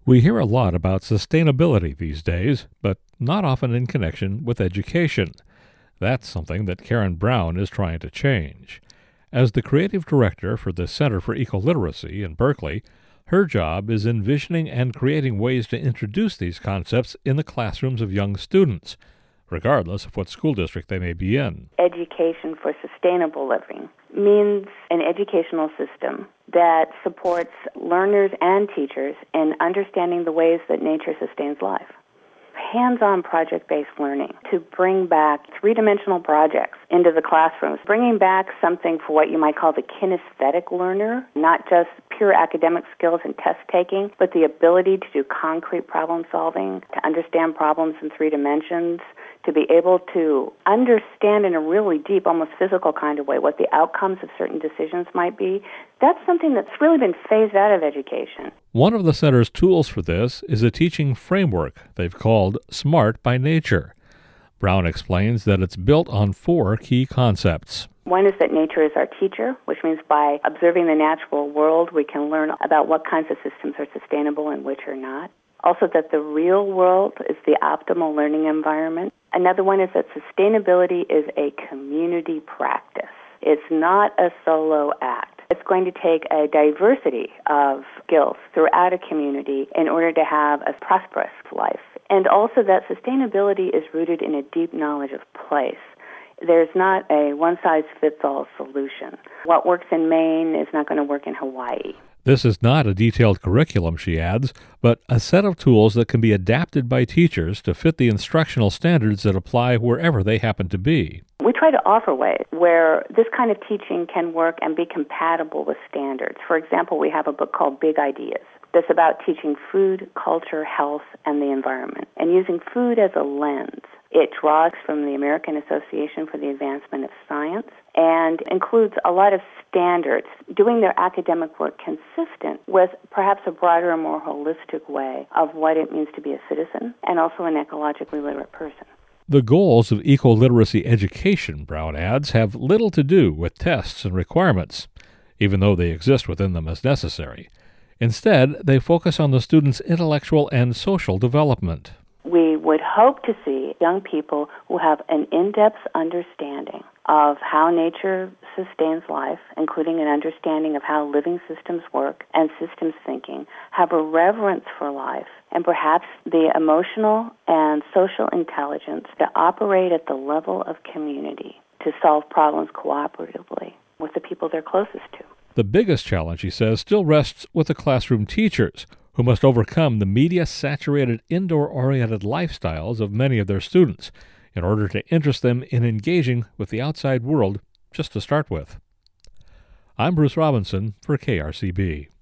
We hear a lot about sustainability these days, but not often in connection with education. That's something that Karen Brown is trying to change. As the creative director for the Center for Ecoliteracy in Berkeley, her job is envisioning and creating ways to introduce these concepts in the classrooms of young students, regardless of what school district they may be in. Education for sustainable living means an educational system that supports learners and teachers in understanding the ways that nature sustains life. Hands-on project-based learning to bring back three-dimensional projects into the classrooms, bringing back something for what you might call the kinesthetic learner, not just pure academic skills and test-taking, but the ability to do concrete problem-solving, to understand problems in three dimensions, to be able to understand in a really deep, almost physical kind of way what the outcomes of certain decisions might be. That's something that's really been phased out of education. One of the center's tools for this is a teaching framework they've called Smart by Nature. Brown explains that it's built on four key concepts. One is that nature is our teacher, which means by observing the natural world, we can learn about what kinds of systems are sustainable and which are not. Also that the real world is the optimal learning environment. Another one is that sustainability is a community practice. It's not a solo act. It's going to take a diversity of skills throughout a community in order to have a prosperous life. And also that sustainability is rooted in a deep knowledge of place. There's not a one-size-fits-all solution. What works in Maine is not going to work in Hawaii. This is not a detailed curriculum, she adds, but a set of tools that can be adapted by teachers to fit the instructional standards that apply wherever they happen to be. We try to offer ways where this kind of teaching can work and be compatible with standards. For example, we have a book called Big Ideas that's about teaching food, culture, health, and the environment, and using food as a lens. It draws from the American Association for the Advancement of Science and includes a lot of standards, doing their academic work consistent with perhaps a broader and more holistic way of what it means to be a citizen and also an ecologically literate person. The goals of eco-literacy education, Brown adds, have little to do with tests and requirements, even though they exist within them as necessary. Instead, they focus on the student's intellectual and social development. We would hope to see young people who have an in-depth understanding of how nature sustains life, including an understanding of how living systems work and systems thinking, have a reverence for life, and perhaps the emotional and social intelligence to operate at the level of community to solve problems cooperatively with the people they're closest to. The biggest challenge, he says, still rests with the classroom teachers, who must overcome the media-saturated, indoor-oriented lifestyles of many of their students in order to interest them in engaging with the outside world just to start with. I'm Bruce Robinson for KRCB.